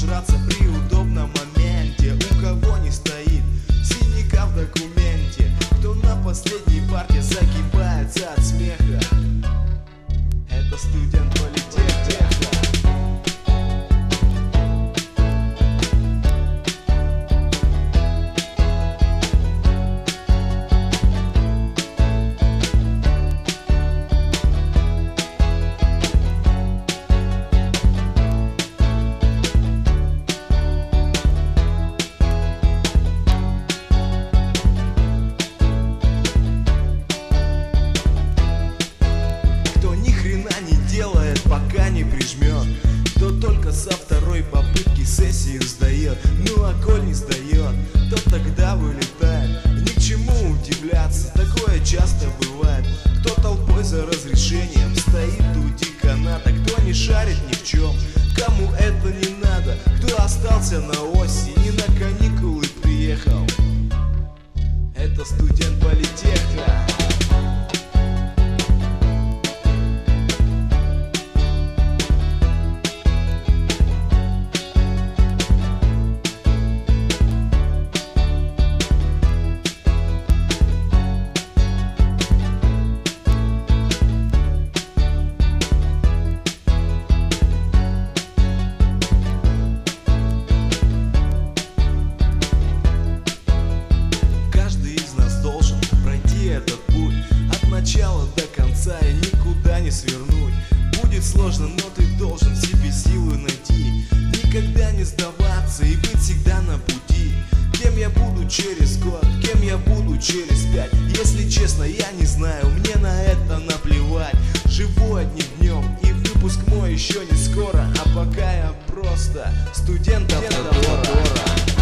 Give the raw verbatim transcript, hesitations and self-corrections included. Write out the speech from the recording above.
нажраться при удобном моменте. У кого не стоит синяка в документе, кто на последней парте закипается от смеха. Это студент политеха. Пока не прижмет, кто только со второй попытки сессию сдает. Ну а коль не сдает, то тогда вылетает. Ни к чему удивляться, такое часто бывает. Кто толпой за разрешением стоит у деканата, кто не шарит ни в чем, кому это не надо, кто остался на оси и на каникулы приехал. Это студент политеха. Этот путь от начала до конца и никуда не свернуть. Будет сложно, но ты должен себе силы найти. Никогда не сдаваться и быть всегда на пути. Кем я буду через год, кем я буду через пять, если честно, я не знаю, мне на это наплевать. Живу одним днем и выпуск мой еще не скоро, а пока я просто студент автодора.